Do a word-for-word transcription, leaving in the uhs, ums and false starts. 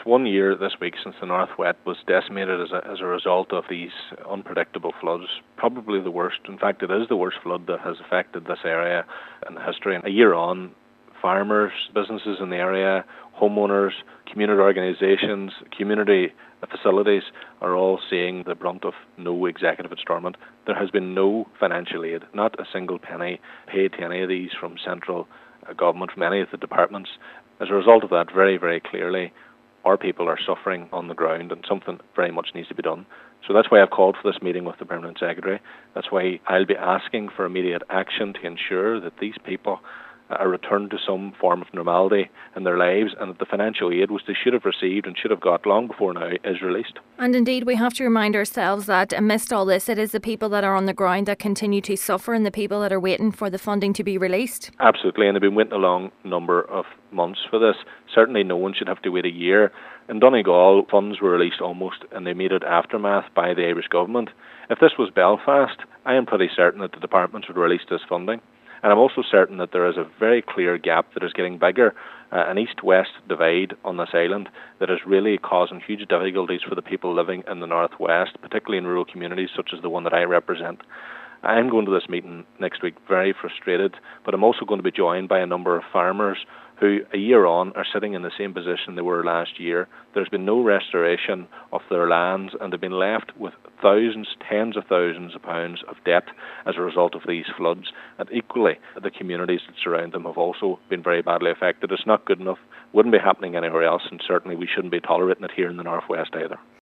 one year this week since the North Wet was decimated as a, as a result of these unpredictable floods. Probably the worst, in fact it is the worst flood that has affected this area in history. And a year on, farmers, businesses in the area, homeowners, community organisations, community facilities are all seeing the brunt of no executive instalment. There has been no financial aid, not a single penny paid to any of these from central government, from any of the departments. As a result of that, very, very clearly, our people are suffering on the ground and something very much needs to be done. So that's why I've called for this meeting with the Permanent Secretary. That's why I'll be asking for immediate action to ensure that these people are returned to some form of normality in their lives, and that the financial aid which they should have received and should have got long before now is released. And indeed, we have to remind ourselves that amidst all this, it is the people that are on the ground that continue to suffer and the people that are waiting for the funding to be released. Absolutely, and they've been waiting a long number of months for this. Certainly no one should have to wait a year. In Donegal, funds were released almost in the immediate aftermath by the Irish government. If this was Belfast, I am pretty certain that the departments would release this funding. And I'm also certain that there is a very clear gap that is getting bigger, uh, an east-west divide on this island that is really causing huge difficulties for the people living in the northwest, particularly in rural communities such as the one that I represent. I'm going to this meeting next week very frustrated, but I'm also going to be joined by a number of farmers who, a year on, are sitting in the same position they were last year. There's been no restoration of their lands, and they've been left with thousands, tens of thousands of pounds of debt as a result of these floods. And equally, the communities that surround them have also been very badly affected. It's not good enough, wouldn't be happening anywhere else, and certainly we shouldn't be tolerating it here in the northwest either.